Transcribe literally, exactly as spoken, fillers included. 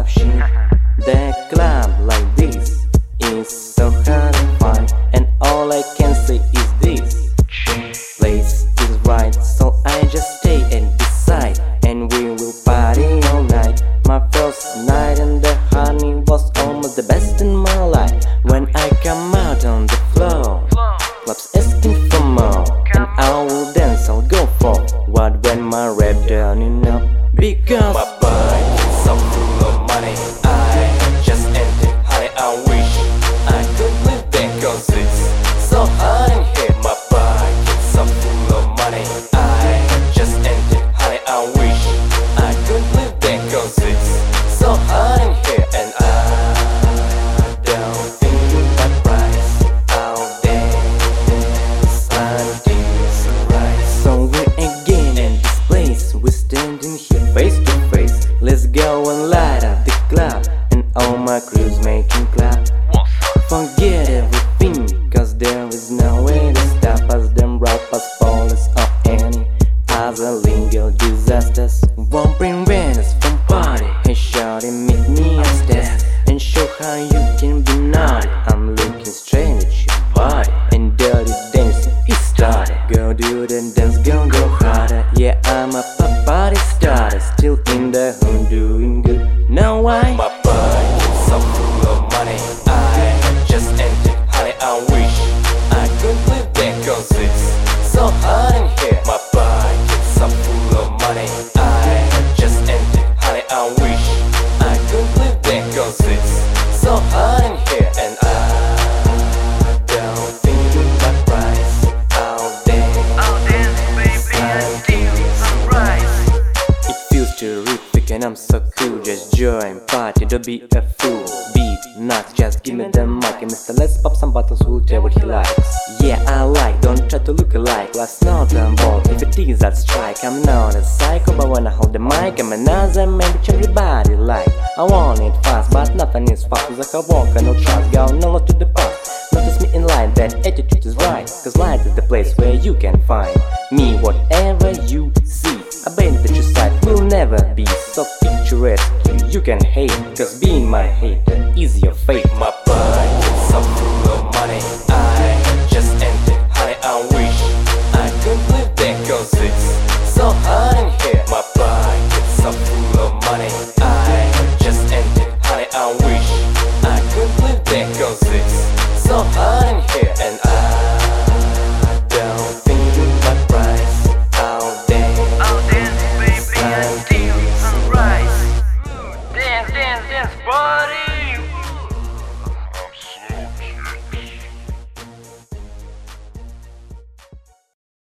of shit. The club like this is so hard to find, and all I can say is this: place is right, so I just stay and decide, and we will party all night. My first night in the honey was almost the best in my life. When I come out on the floor, clubs asking for more, and I will dance, I'll go for what when my rap turning up. Because my bike is so full of money, I just entered, honey, I wish I could live there, cause it's so hot in here. My bike is so full of money, I just entered, honey, I wish I could live there, cause it's so hot in here. And I don't think my price out there until sunrise. so we're again in this place, we're standing here face to face. Let's go and light up the club, and all my crew's making clap. Forget everything, cause there is no way to stop us. Them rappers, police, or any other legal disasters won't prevent us from party. Hey shawty, meet me upstairs and show how you can be naughty. I'm looking straight at your body, and dirty dancing is started. Go do the dance, go go harder. Yeah, I'm a party starter, still in the hood doing good. Know why? My bike is so full of money, I just entered, honey, I wish I could live there, cause it's so hot in here. My bike is so full of money, I just entered, honey, I wish I could live there, cause it's so hot in here. And I don't think my price out there until sunrise. It feels terrific and I'm so cool. Just join party, don't be a fool. Beat, not just give me the mic, and Mister Let's pop some bottles, we'll tell what he likes. Yeah, I like, don't try to look alike. Last note on ball, if it is that strike. I'm not a psycho, but when I hold the mic, I'm another man which everybody like. I want it fast, but nothing is fast. Cause I have walk and no trust, go no to the past. Notice me in line, that attitude is right. Cause light is the place where you can find me, whatever you see. I bet that your side will never be so picturesque. You can hate, cause being my hater is your fate. My bike is so full of money, I just entered, honey, I wish I could live there, cause it's so hot in here. My bike is so full of money, I just entered, honey, I wish I could live there, cause it's so hot in here. And I don't think my price out there until sunrise. Dance, dance, dance, boy.